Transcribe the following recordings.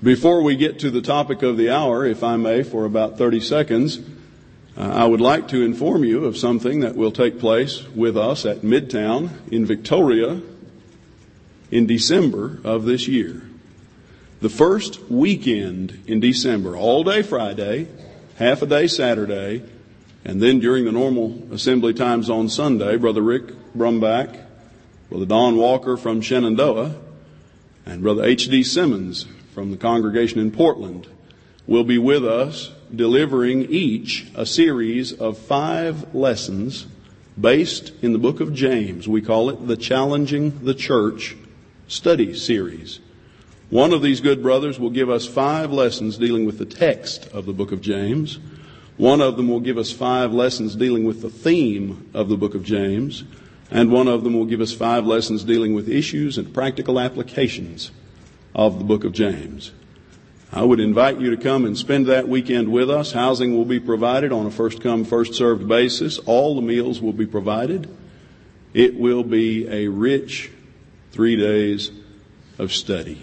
Before we get to the topic of the hour, if I may, for about 30 seconds, I would like to inform you of something that will take place with us at Midtown in Victoria in December of this year. The first weekend in December, all day Friday, half a day Saturday, and then during the normal assembly times on Sunday, Brother Rick Brumback, Brother Don Walker from Shenandoah, and Brother H.D. Simmons from the congregation in Portland will be with us, delivering each a series of 5 lessons based in the book of James. We call it the Challenging the Church study series. One of these good brothers will give us 5 lessons dealing with the text of the book of James. One of them will give us 5 lessons dealing with the theme of the book of James. And one of them will give us 5 lessons dealing with issues and practical applications of the book of James. I would invite you to come and spend that weekend with us. Housing will be provided on a first-come, first-served basis. All the meals will be provided. It will be a rich 3 days of study.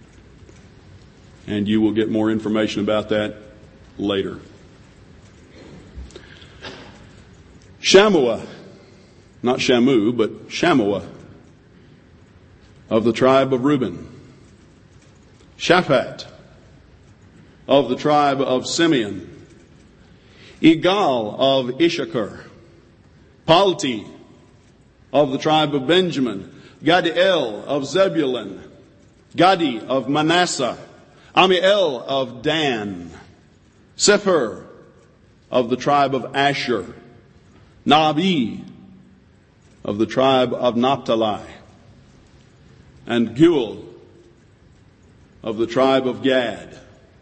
And you will get more information about that later. Shammua, not Shamu, but Shammua of the tribe of Reuben. Shaphat of the tribe of Simeon. Igal of Issachar. Palti of the tribe of Benjamin. Gadiel of Zebulun. Gadi of Manasseh. Amiel of Dan. Sephir of the tribe of Asher. Nabi of the tribe of Naphtali. And Guel of the tribe of Gad.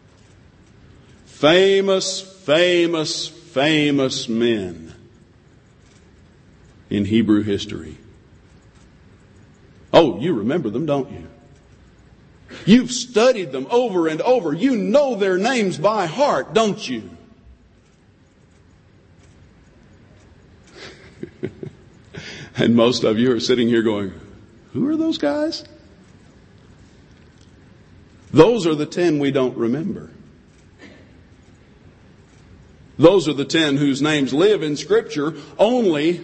Famous, famous, famous men in Hebrew history. Oh, you remember them, don't you? You've studied them over and over. You know their names by heart, don't you? And most of you are sitting here going, who are those guys? Those are the 10 we don't remember. Those are the 10 whose names live in Scripture only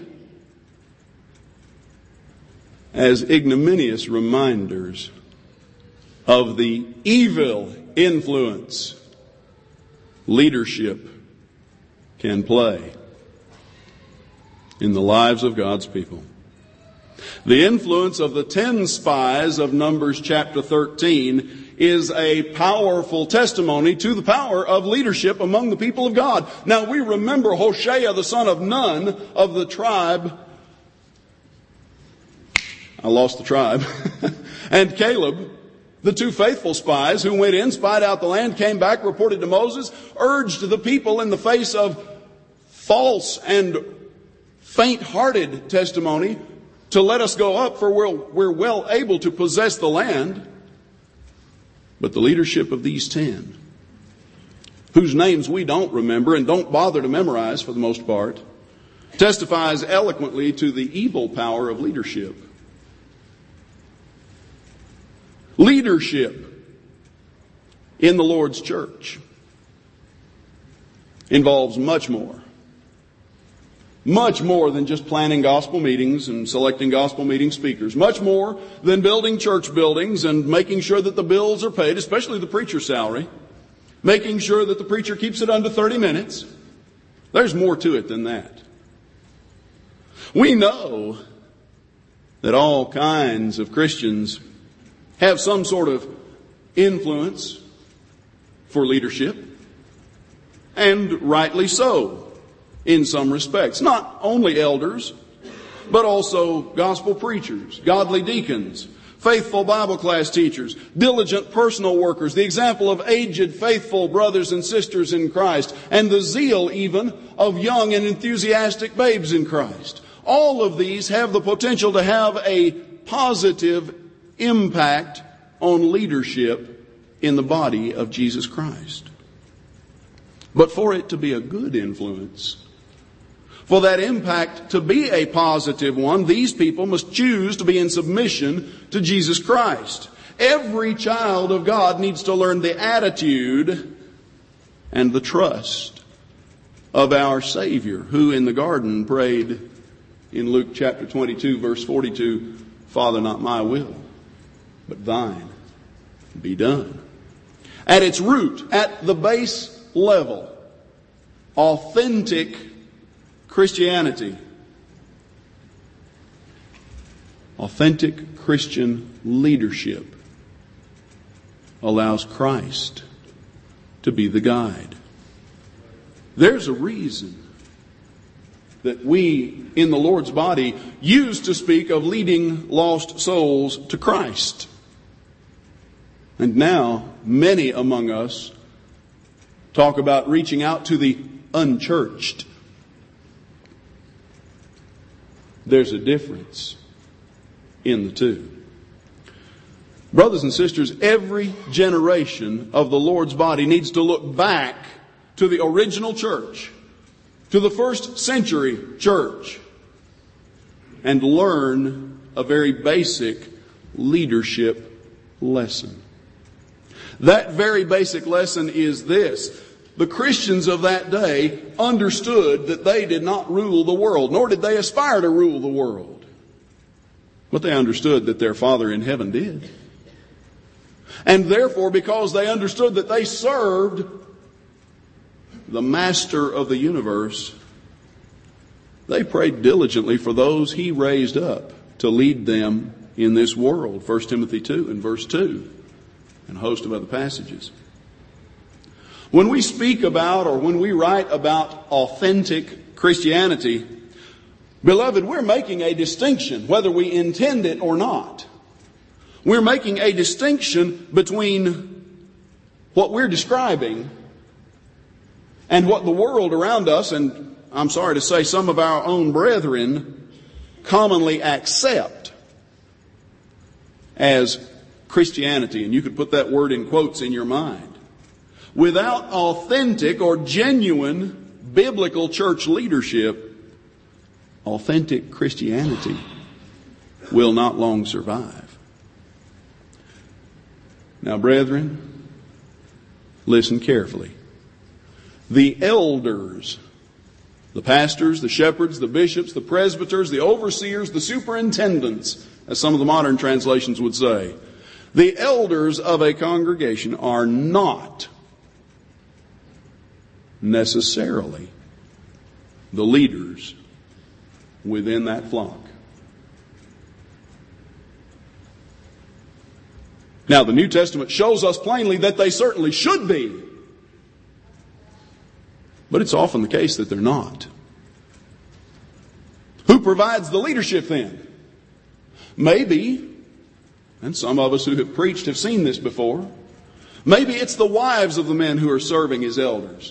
as ignominious reminders of the evil influence leadership can play in the lives of God's people. The influence of the 10 spies of Numbers chapter 13 is a powerful testimony to the power of leadership among the people of God. Now we remember Hoshea, the son of Nun of the tribe. I lost the tribe. And Caleb, the 2 faithful spies who went in, spied out the land, came back, reported to Moses, urged the people in the face of false and faint-hearted testimony to let us go up, for we're well able to possess the land. But the leadership of these 10, whose names we don't remember and don't bother to memorize for the most part, testifies eloquently to the evil power of leadership. Leadership in the Lord's church involves much more. Much more than just planning gospel meetings and selecting gospel meeting speakers. Much more than building church buildings and making sure that the bills are paid, especially the preacher's salary. Making sure that the preacher keeps it under 30 minutes. There's more to it than that. We know that all kinds of Christians have some sort of influence for leadership. And rightly so. In some respects. Not only elders, but also gospel preachers, godly deacons, faithful Bible class teachers, diligent personal workers, the example of aged, faithful brothers and sisters in Christ, and the zeal even of young and enthusiastic babes in Christ. All of these have the potential to have a positive impact on leadership in the body of Jesus Christ. But for it to be a good influence, for that impact to be a positive one, these people must choose to be in submission to Jesus Christ. Every child of God needs to learn the attitude and the trust of our Savior, who in the garden prayed in Luke chapter 22, verse 42, Father, not my will, but thine be done. At its root, at the base level, authentic Christianity, authentic Christian leadership allows Christ to be the guide. There's a reason that we in the Lord's body used to speak of leading lost souls to Christ. And now many among us talk about reaching out to the unchurched. There's a difference in the two. Brothers and sisters, every generation of the Lord's body needs to look back to the original church, to the first century church, and learn a very basic leadership lesson. That very basic lesson is this: the Christians of that day understood that they did not rule the world, nor did they aspire to rule the world. But they understood that their Father in heaven did. And therefore, because they understood that they served the Master of the universe, they prayed diligently for those He raised up to lead them in this world. 1 Timothy 2 and verse 2, and a host of other passages. When we speak about, or when we write about authentic Christianity, beloved, we're making a distinction, whether we intend it or not. We're making a distinction between what we're describing and what the world around us, and I'm sorry to say some of our own brethren, commonly accept as Christianity. And you could put that word in quotes in your mind. Without authentic or genuine biblical church leadership, authentic Christianity will not long survive. Now, brethren, listen carefully. The elders, the pastors, the shepherds, the bishops, the presbyters, the overseers, the superintendents, as some of the modern translations would say, the elders of a congregation are not necessarily the leaders within that flock. Now, the New Testament shows us plainly that they certainly should be. But it's often the case that they're not. Who provides the leadership then? Maybe, and some of us who have preached have seen this before, maybe it's the wives of the men who are serving as elders.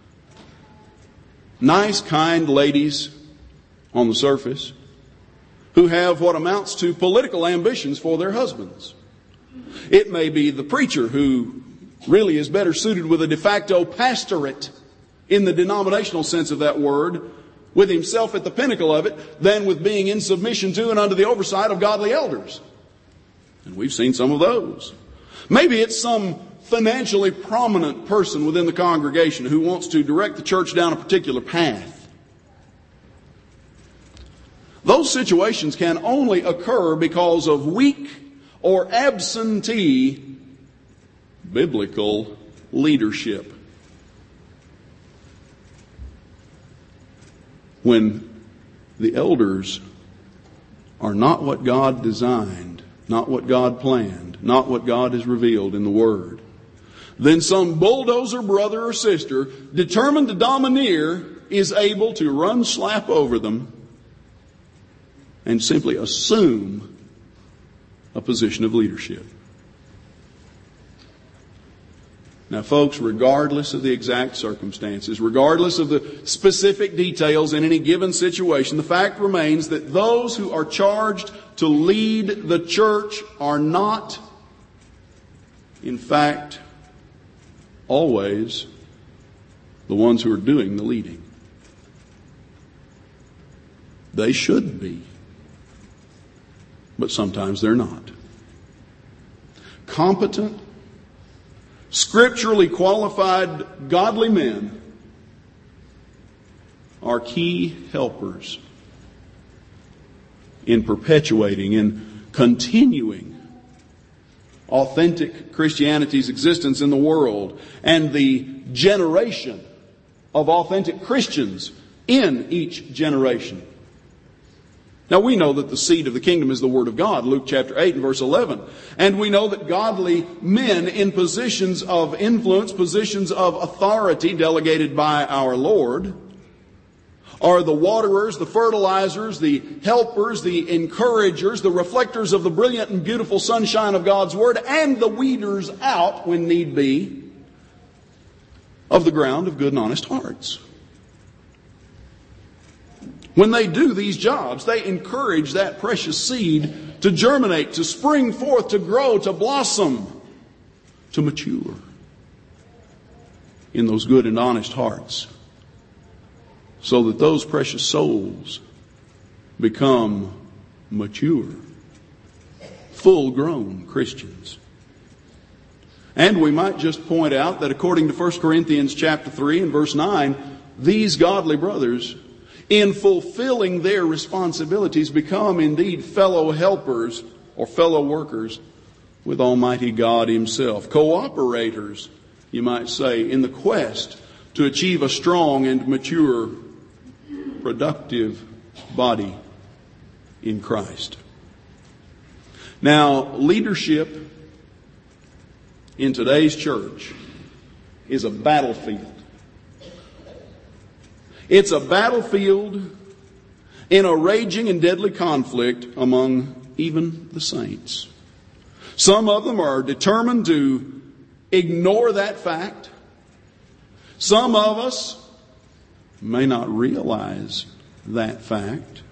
Nice, kind ladies on the surface who have what amounts to political ambitions for their husbands. It may be the preacher who really is better suited with a de facto pastorate in the denominational sense of that word, with himself at the pinnacle of it, than with being in submission to and under the oversight of godly elders. And we've seen some of those. Maybe it's some financially prominent person within the congregation who wants to direct the church down a particular path. Those situations can only occur because of weak or absentee biblical leadership. When the elders are not what God designed, not what God planned, not what God has revealed in the Word, then some bulldozer brother or sister determined to domineer is able to run slap over them and simply assume a position of leadership. Now, folks, regardless of the exact circumstances, regardless of the specific details in any given situation, the fact remains that those who are charged to lead the church are not, in fact, always the ones who are doing the leading. They should be, but sometimes they're not. competent, scripturally qualified, godly men are key helpers in perpetuating, in continuing authentic Christianity's existence in the world and the generation of authentic Christians in each generation. Now we know that the seed of the kingdom is the Word of God, Luke chapter 8 and verse 11. And we know that godly men in positions of influence, positions of authority delegated by our Lord, are the waterers, the fertilizers, the helpers, the encouragers, the reflectors of the brilliant and beautiful sunshine of God's Word, and the weeders out, when need be, of the ground of good and honest hearts. When they do these jobs, they encourage that precious seed to germinate, to spring forth, to grow, to blossom, to mature in those good and honest hearts, so that those precious souls become mature, full-grown Christians. And we might just point out that according to 1 Corinthians chapter 3 and verse 9, these godly brothers, in fulfilling their responsibilities, become indeed fellow helpers or fellow workers with Almighty God Himself. Cooperators, you might say, in the quest to achieve a strong and mature, productive body in Christ. Now, leadership in today's church is a battlefield. It's a battlefield in a raging and deadly conflict among even the saints. Some of them are determined to ignore that fact. Some of us may not realize that fact.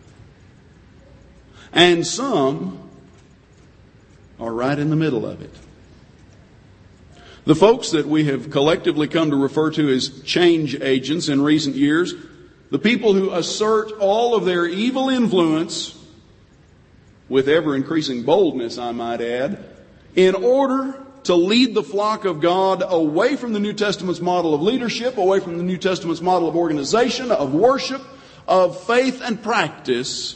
And some are right in the middle of it. The folks that we have collectively come to refer to as change agents in recent years, the people who assert all of their evil influence, with ever-increasing boldness, I might add, in order to lead the flock of God away from the New Testament's model of leadership, away from the New Testament's model of organization, of worship, of faith and practice,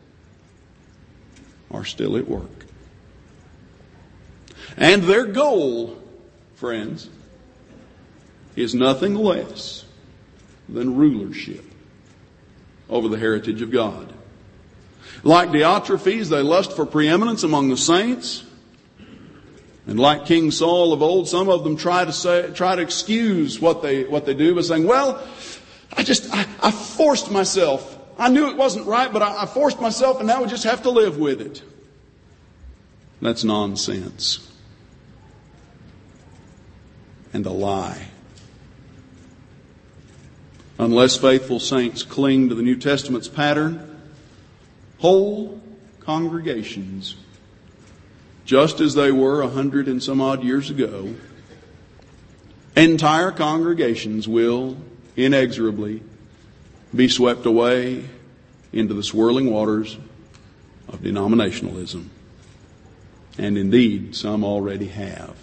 are still at work. And their goal, friends, is nothing less than rulership over the heritage of God. Like Diotrephes, they lust for preeminence among the saints. And like King Saul of old, some of them try to excuse what they do by saying, well, I forced myself. I knew it wasn't right, but I forced myself, and now we just have to live with it. That's nonsense. And a lie. Unless faithful saints cling to the New Testament's pattern, whole congregations, just as they were 100 and some odd years ago, entire congregations will inexorably be swept away into the swirling waters of denominationalism. And indeed, some already have.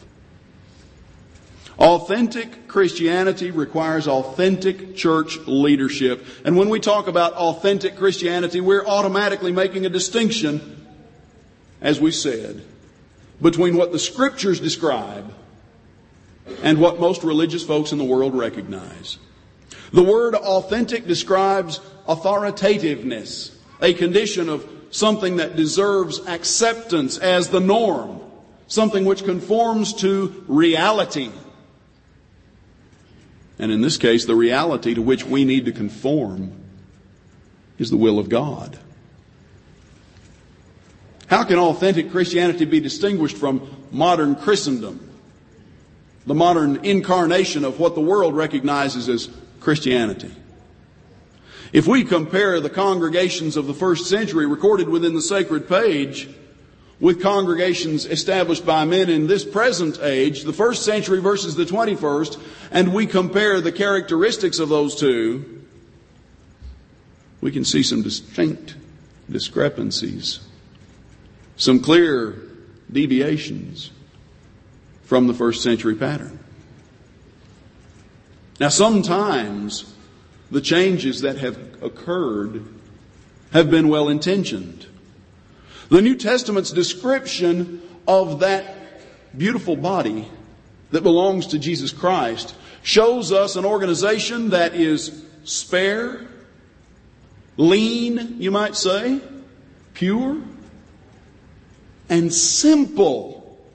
Authentic Christianity requires authentic church leadership. And when we talk about authentic Christianity, we're automatically making a distinction, as we said, between what the Scriptures describe and what most religious folks in the world recognize. The word authentic describes authoritativeness, a condition of something that deserves acceptance as the norm, something which conforms to reality. And in this case, the reality to which we need to conform is the will of God. How can authentic Christianity be distinguished from modern Christendom, the modern incarnation of what the world recognizes as Christianity? If we compare the congregations of the first century recorded within the sacred page with congregations established by men in this present age, the first century versus the 21st, and we compare the characteristics of those two, we can see some distinct discrepancies, some clear deviations. from the first century pattern. Now, sometimes the changes that have occurred have been well-intentioned. The New Testament's description of that beautiful body that belongs to Jesus Christ shows us an organization that is spare, lean, you might say, pure, and simple.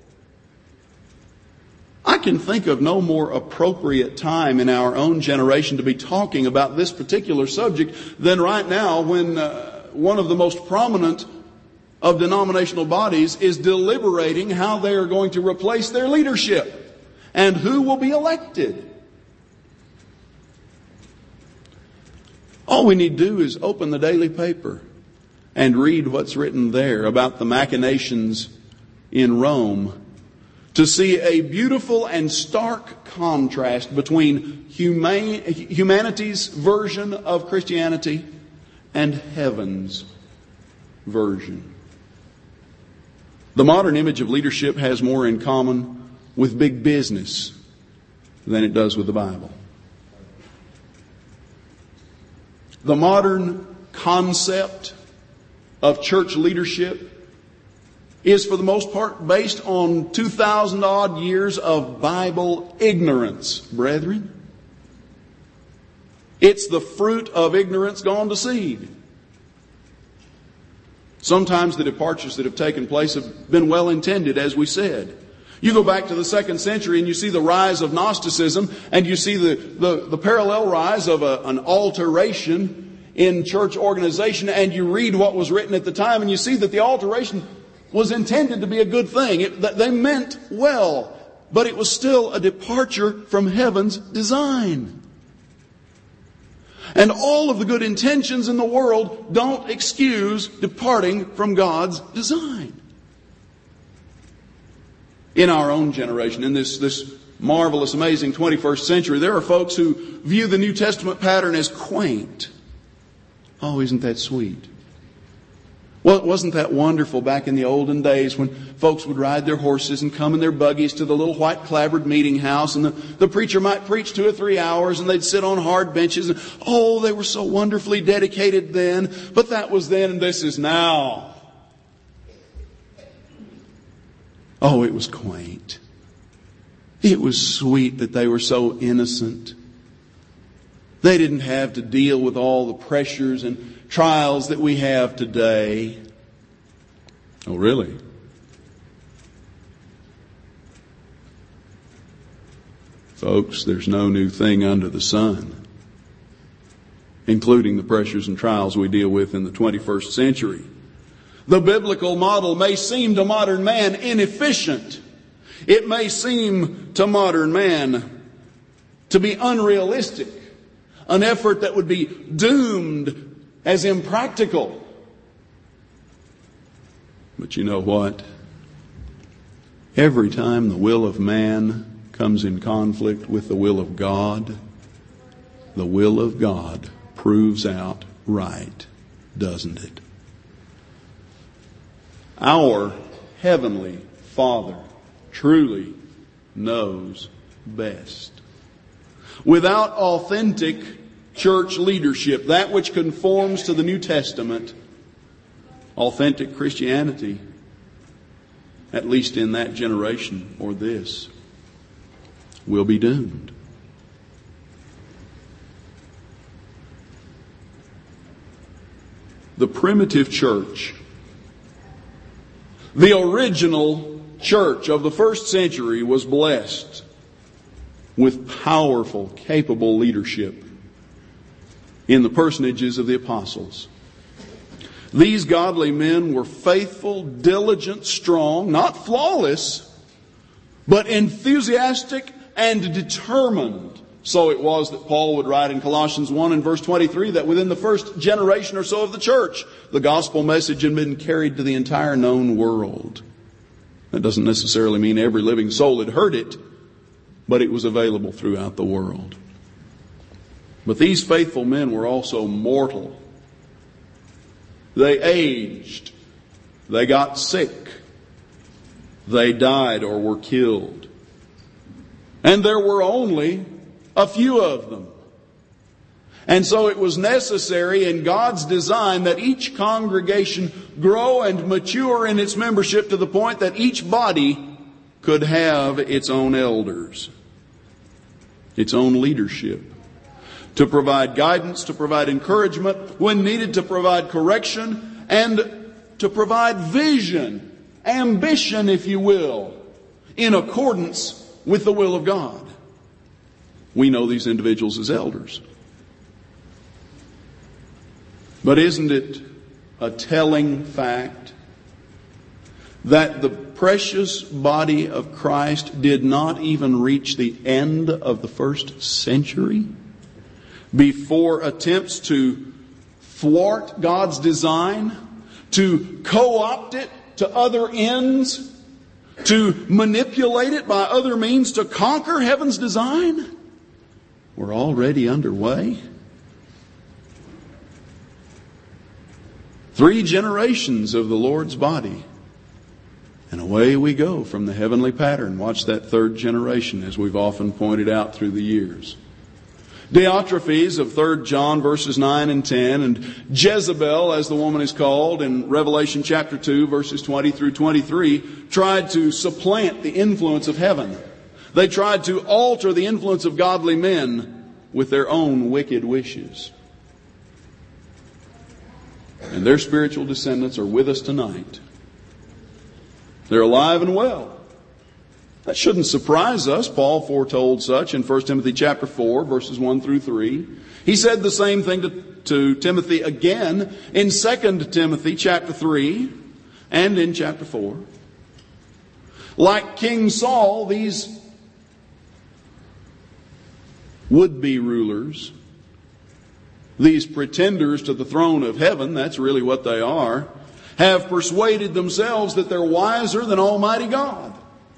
I can think of no more appropriate time in our own generation to be talking about this particular subject than right now, when one of the most prominent of denominational bodies is deliberating how they are going to replace their leadership and who will be elected. All we need to do is open the daily paper and read what's written there about the machinations in Rome to see a beautiful and stark contrast between humanity's version of Christianity and heaven's version. The modern image of leadership has more in common with big business than it does with the Bible. The modern concept of church leadership is for the most part based on 2,000 odd years of Bible ignorance, brethren. It's the fruit of ignorance gone to seed. Sometimes the departures that have taken place have been well intended, as we said. You go back to the 2nd century and you see the rise of Gnosticism, and you see the parallel rise of an alteration in church organization, and you read what was written at the time, and you see that the alteration was intended to be a good thing. They meant well, but it was still a departure from heaven's design. And all of the good intentions in the world don't excuse departing from God's design. In our own generation, in this marvelous, amazing 21st century, there are folks who view the New Testament pattern as quaint. Oh, isn't that sweet? Well, wasn't that wonderful back in the olden days when folks would ride their horses and come in their buggies to the little white clapboard meeting house, and the preacher might preach 2 or 3 hours, and they'd sit on hard benches. And, oh, they were so wonderfully dedicated then, but that was then and this is now. Oh, it was quaint. It was sweet that they were so innocent. They didn't have to deal with all the pressures and trials that we have today. Oh, really? Folks, there's no new thing under the sun, including the pressures and trials we deal with in the 21st century. The biblical model may seem to modern man inefficient. It may seem to modern man to be unrealistic, an effort that would be doomed as impractical. But you know what? Every time the will of man comes in conflict with the will of God, the will of God proves out right, doesn't it? Our Heavenly Father truly knows best. Without authentic church leadership, that which conforms to the New Testament, authentic Christianity, at least in that generation or this, will be doomed. The primitive church, the original church of the first century, was blessed with powerful, capable leadership in the personages of the apostles. These godly men were faithful, diligent, strong, not flawless, but enthusiastic and determined. So it was that Paul would write in Colossians 1 and verse 23 that within the first generation or so of the church, the gospel message had been carried to the entire known world. That doesn't necessarily mean every living soul had heard it, but it was available throughout the world. But these faithful men were also mortal. They aged. They got sick. They died or were killed. And there were only a few of them. And so it was necessary in God's design that each congregation grow and mature in its membership to the point that each body could have its own elders, its own leadership, to provide guidance, to provide encouragement, when needed to provide correction, and to provide vision, ambition, if you will, in accordance with the will of God. We know these individuals as elders. But isn't it a telling fact that the precious body of Christ did not even reach the end of the first century before attempts to thwart God's design, to co-opt it to other ends, to manipulate it by other means to conquer heaven's design, were already underway? 3 generations of the Lord's body, and away we go from the heavenly pattern. Watch that 3rd generation, as we've often pointed out through the years. Diotrephes of 3 John verses 9 and 10, and Jezebel, as the woman is called, in Revelation chapter 2 verses 20 through 23, tried to supplant the influence of heaven. They tried to alter the influence of godly men with their own wicked wishes. And their spiritual descendants are with us tonight. They're alive and well. That shouldn't surprise us. Paul foretold such in 1 Timothy chapter 4, verses 1 through 3. He said the same thing to Timothy again in 2 Timothy chapter 3 and in chapter 4. Like King Saul, these would-be rulers, these pretenders to the throne of heaven, that's really what they are, have persuaded themselves that they're wiser than Almighty God.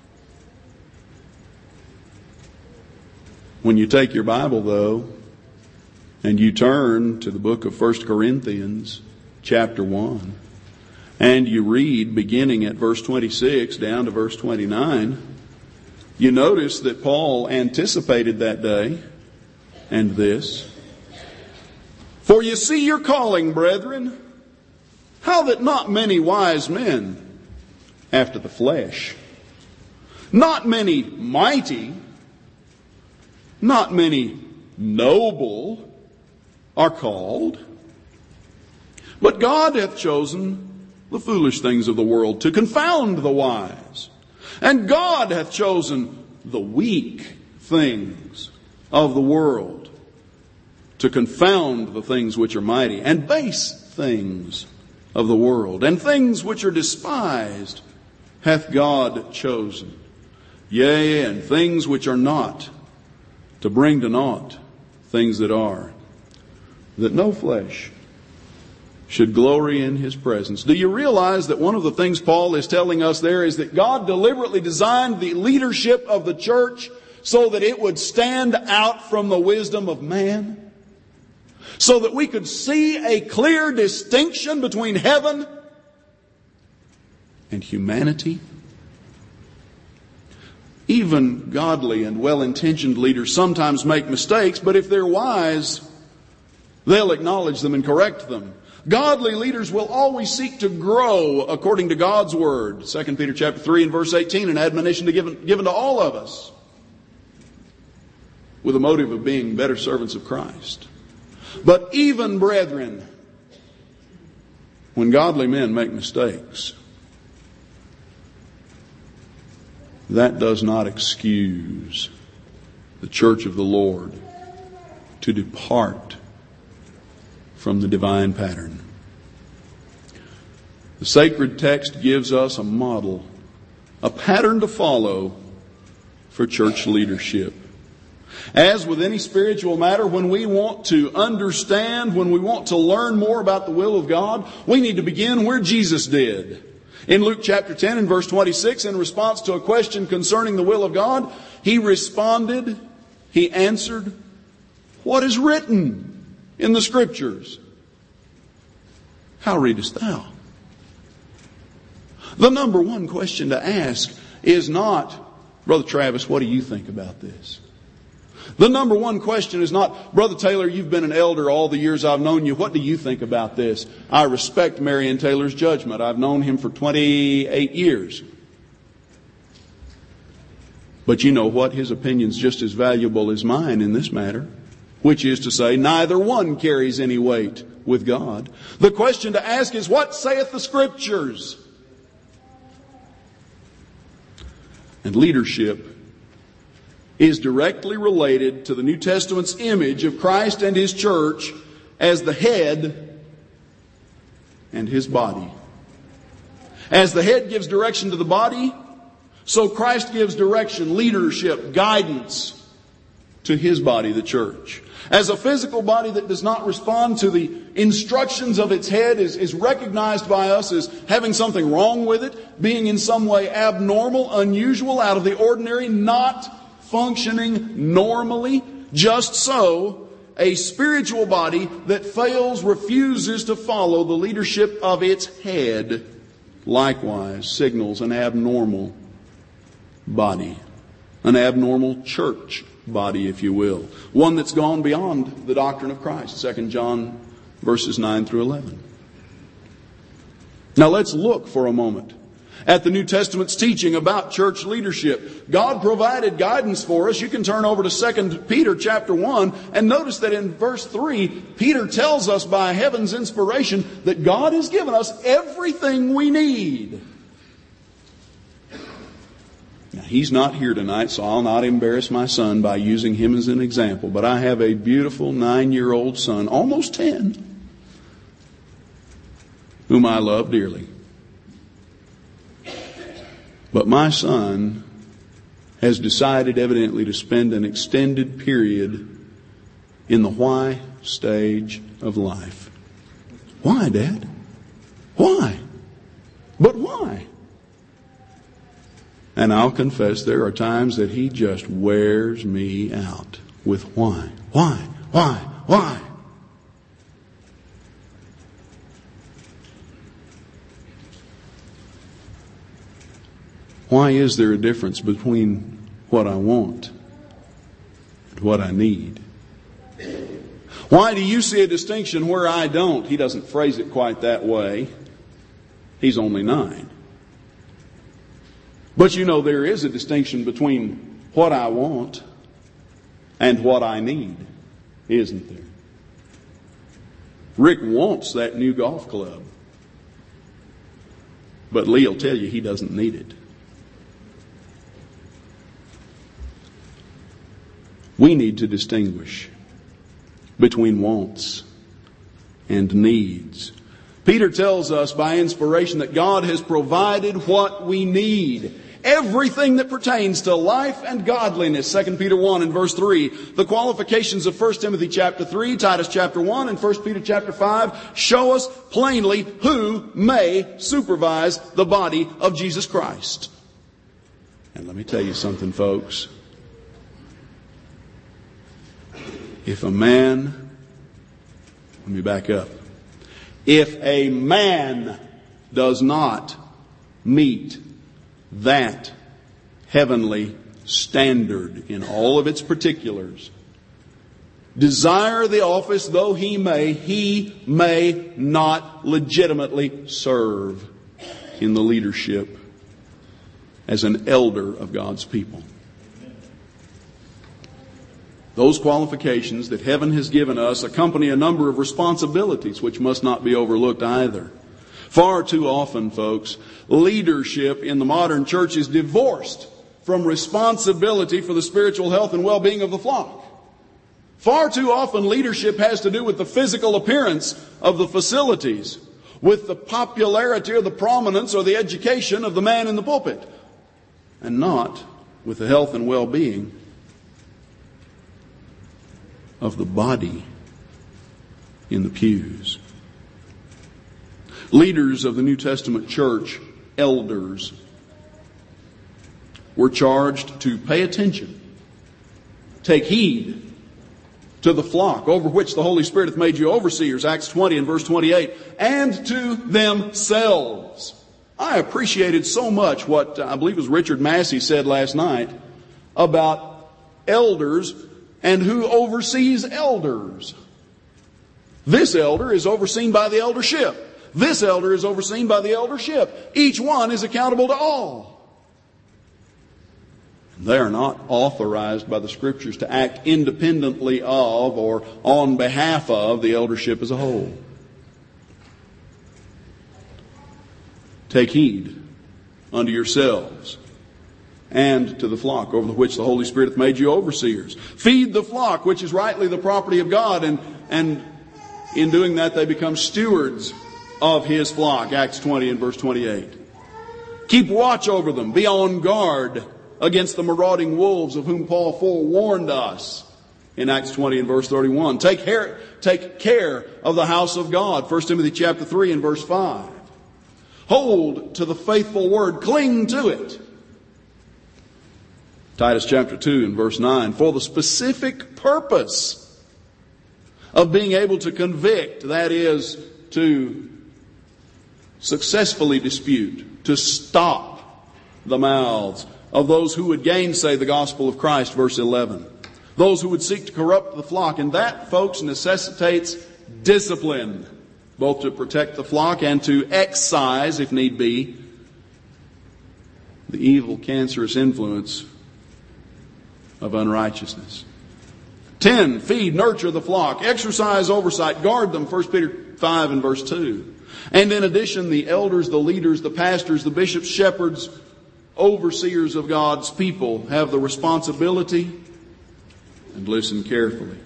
When you take your Bible, though, and you turn to the book of 1 Corinthians, chapter 1, and you read beginning at verse 26 down to verse 29, you notice that Paul anticipated that day and this. For you see your calling, brethren, how that not many wise men after the flesh, not many mighty, not many noble are called, but God hath chosen the foolish things of the world to confound the wise. And God hath chosen the weak things of the world to confound the things which are mighty, and base things of the world, and things which are despised hath God chosen. Yea, and things which are not, to bring to naught things that are, that no flesh should glory in His presence. Do you realize that one of the things Paul is telling us there is that God deliberately designed the leadership of the church so that it would stand out from the wisdom of man? So that we could see a clear distinction between heaven and humanity? Even godly and well-intentioned leaders sometimes make mistakes, but if they're wise, they'll acknowledge them and correct them. Godly leaders will always seek to grow according to God's Word. 2 Peter chapter 3 and verse 18, an admonition given to all of us with a motive of being better servants of Christ. But even, brethren, when godly men make mistakes, that does not excuse the church of the Lord to depart from the divine pattern. The sacred text gives us a model, a pattern to follow for church leadership. As with any spiritual matter, when we want to understand, when we want to learn more about the will of God, we need to begin where Jesus did. In Luke chapter 10 and verse 26, in response to a question concerning the will of God, He responded, He answered, "What is written in the Scriptures? How readest thou?" The number one question to ask is not, Brother Travis, what do you think about this? The number one question is not, Brother Taylor, you've been an elder all the years I've known you. What do you think about this? I respect Marion Taylor's judgment. I've known him for 28 years. But you know what? His opinion's just as valuable as mine in this matter. Which is to say, neither one carries any weight with God. The question to ask is, what saith the Scriptures? And leadership is directly related to the New Testament's image of Christ and His church as the head and His body. As the head gives direction to the body, so Christ gives direction, leadership, guidance to His body, the church. As a physical body that does not respond to the instructions of its head is recognized by us as having something wrong with it, being in some way abnormal, unusual, out of the ordinary, not functioning normally. Just so, a spiritual body that fails, refuses to follow the leadership of its head, likewise signals an abnormal body, an abnormal church body, if you will. One that's gone beyond the doctrine of Christ. 2 John verses 9 through 11. Now let's look for a moment at the New Testament's teaching about church leadership. God provided guidance for us. You can turn over to 2 Peter chapter 1 and notice that in verse 3, Peter tells us by heaven's inspiration that God has given us everything we need. Now, he's not here tonight, so I'll not embarrass my son by using him as an example. But I have a beautiful 9-year-old son, almost 10, whom I love dearly. But my son has decided evidently to spend an extended period in the why stage of life. Why, Dad? Why? But why? And I'll confess there are times that he just wears me out with why. Why? Why is there a difference between what I want and what I need? Why do you see a distinction where I don't? He doesn't phrase it quite that way. He's only 9. But you know there is a distinction between what I want and what I need, isn't there? Rick wants that new golf club. But Lee will tell you he doesn't need it. We need to distinguish between wants and needs. Peter tells us by inspiration that God has provided what we need. Everything that pertains to life and godliness. 2 Peter 1 and verse 3. The qualifications of 1 Timothy chapter 3, Titus chapter 1, and 1 Peter chapter 5 show us plainly who may supervise the body of Jesus Christ. And let me tell you something, folks. If a man, let me back up. If a man does not meet that heavenly standard in all of its particulars, desire the office though he may not legitimately serve in the leadership as an elder of God's people. Those qualifications that heaven has given us accompany a number of responsibilities which must not be overlooked either. Far too often, folks, leadership in the modern church is divorced from responsibility for the spiritual health and well-being of the flock. Far too often, leadership has to do with the physical appearance of the facilities, with the popularity or the prominence or the education of the man in the pulpit, and not with the health and well-being of the body in the pews. Leaders of the New Testament church, elders, were charged to pay attention, take heed to the flock over which the Holy Spirit hath made you overseers, Acts 20 and verse 28, and to themselves. I appreciated so much what I believe it was Richard Massey said last night about elders and who oversees elders. This elder is overseen by the eldership. This elder is overseen by the eldership. Each one is accountable to all. They are not authorized by the Scriptures to act independently of or on behalf of the eldership as a whole. Take heed unto yourselves and to the flock over which the Holy Spirit hath made you overseers. Feed the flock, which is rightly the property of God, and in doing that they become stewards of His flock. Acts 20 and verse 28. Keep watch over them. Be on guard against the marauding wolves of whom Paul forewarned us in Acts 20 and verse 31. Take care of the house of God. 1 Timothy chapter 3 and verse 5. Hold to the faithful word. Cling to it. Titus chapter 2 and verse 9. For the specific purpose of being able to convict, that is, to successfully dispute, to stop the mouths of those who would gainsay the gospel of Christ, verse 11. Those who would seek to corrupt the flock. And that, folks, necessitates discipline, both to protect the flock and to excise, if need be, the evil, cancerous influence of unrighteousness. 10. Feed, nurture the flock. Exercise oversight. Guard them. 1 Peter 5 and verse 2. And in addition, the elders, the leaders, the pastors, the bishops, shepherds, overseers of God's people have the responsibility, and listen carefully,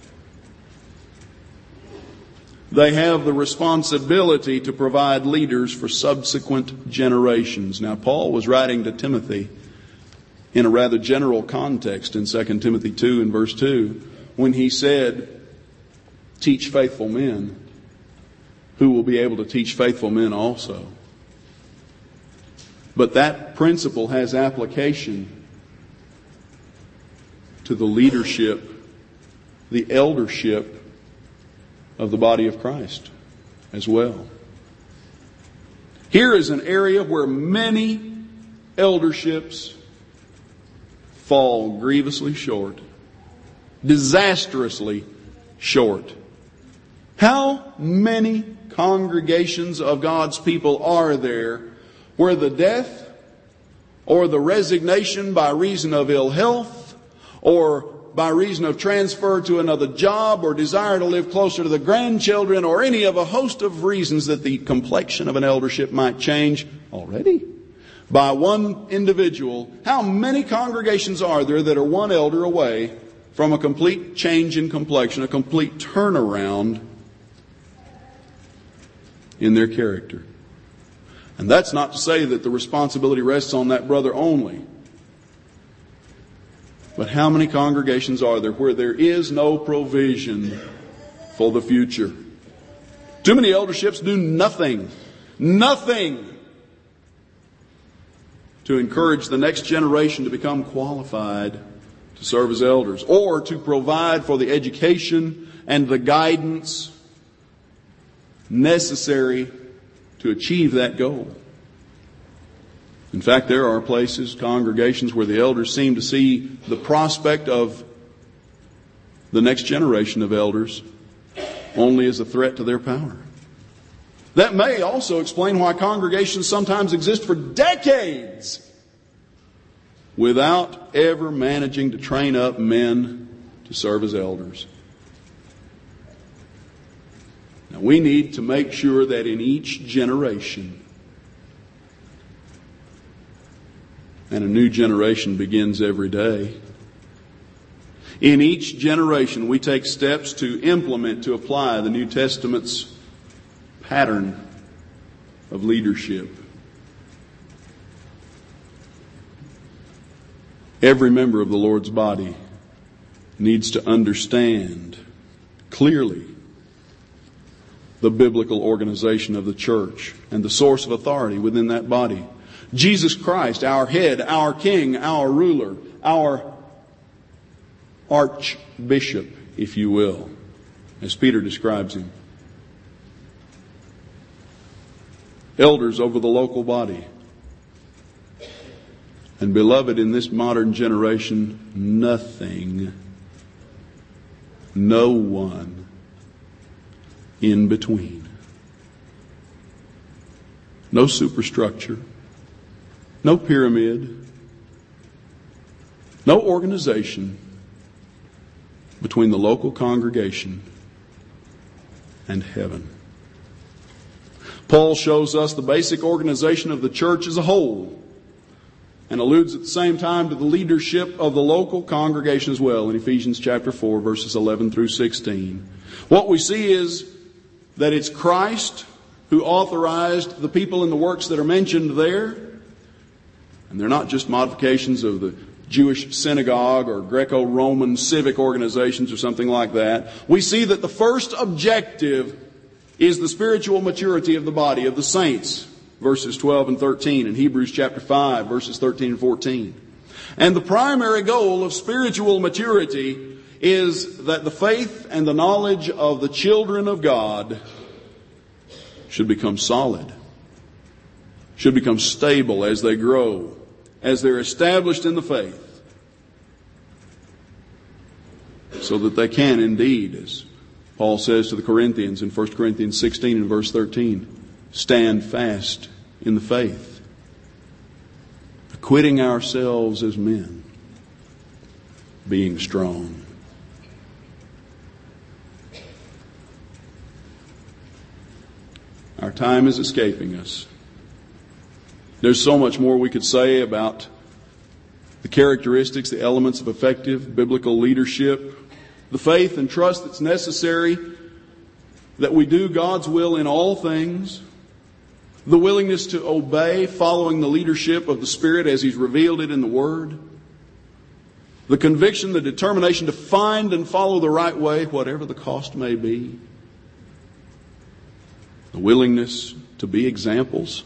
they have the responsibility to provide leaders for subsequent generations. Now, Paul was writing to Timothy in a rather general context in 2 Timothy 2 and verse 2 when he said, teach faithful men who will be able to teach faithful men also. But that principle has application to the leadership, the eldership of the body of Christ as well. Here is an area where many elderships fall grievously short, disastrously short. How many congregations of God's people are there where the death or the resignation by reason of ill health or by reason of transfer to another job or desire to live closer to the grandchildren or any of a host of reasons that the complexion of an eldership might change already by one individual? How many congregations are there that are one elder away from a complete change in complexion, a complete turnaround in their character? And that's not to say that the responsibility rests on that brother only. But how many congregations are there where there is no provision for the future? Too many elderships do nothing to encourage the next generation to become qualified to serve as elders or to provide for the education and the guidance necessary to achieve that goal. In fact, there are places, congregations, where the elders seem to see the prospect of the next generation of elders only as a threat to their power. That may also explain why congregations sometimes exist for decades without ever managing to train up men to serve as elders. Now, we need to make sure that in each generation, and a new generation begins every day, in each generation we take steps to implement, to apply the New Testament's pattern of leadership. Every member of the Lord's body needs to understand clearly the biblical organization of the church and the source of authority within that body. Jesus Christ, our head, our king, our ruler, our archbishop, if you will, as Peter describes him. elders over the local body. And beloved, in this modern generation, nothing, no one in between. No superstructure, no pyramid, no organization between the local congregation and heaven. Paul shows us the basic organization of the church as a whole, and alludes at the same time to the leadership of the local congregation as well in Ephesians chapter 4, verses 11 through 16. What we see is that it's Christ who authorized the people in the works that are mentioned there. And they're not just modifications of the Jewish synagogue or Greco-Roman civic organizations or something like that. We see that the first objective is the spiritual maturity of the body of the saints. Verses 12 and 13 in Hebrews chapter 5, verses 13 and 14. And the primary goal of spiritual maturity is that the faith and the knowledge of the children of God should become solid, should become stable as they grow, as they're established in the faith, so that they can indeed, as Paul says to the Corinthians in 1 Corinthians 16 and verse 13, stand fast in the faith, acquitting ourselves as men, being strong. Our time is escaping us. There's so much more we could say about the characteristics, the elements of effective biblical leadership, the faith and trust that's necessary that we do God's will in all things, the willingness to obey, following the leadership of the Spirit as He's revealed it in the Word, the conviction, the determination to find and follow the right way, whatever the cost may be, the willingness to be examples,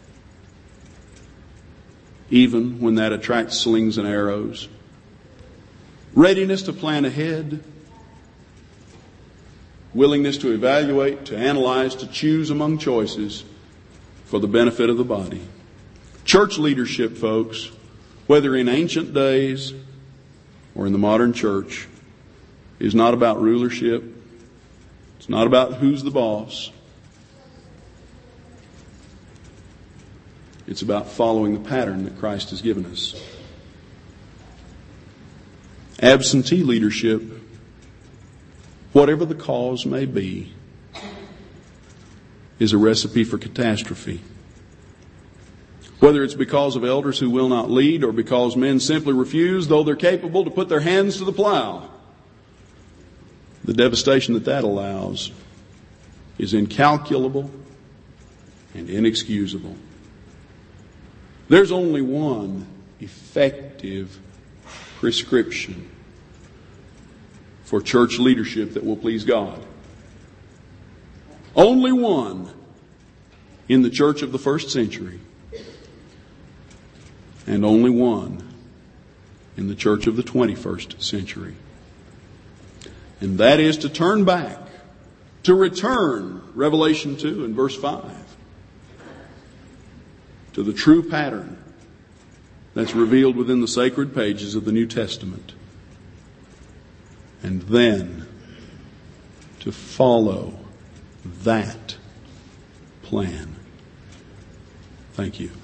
even when that attracts slings and arrows, readiness to plan ahead, willingness to evaluate, to analyze, to choose among choices for the benefit of the body. Church leadership, folks, whether in ancient days or in the modern church, is not about rulership. It's not about who's the boss. It's about following the pattern that Christ has given us. Absentee leadership, whatever the cause may be, is a recipe for catastrophe. Whether it's because of elders who will not lead or because men simply refuse, though they're capable, to put their hands to the plow, the devastation that allows is incalculable and inexcusable. There's only one effective prescription for church leadership that will please God. Only one in the church of the first century, and only one in the church of the 21st century. And that is to turn back, to return, Revelation 2 and verse 5, to the true pattern that's revealed within the sacred pages of the New Testament. And then to follow that plan. Thank you.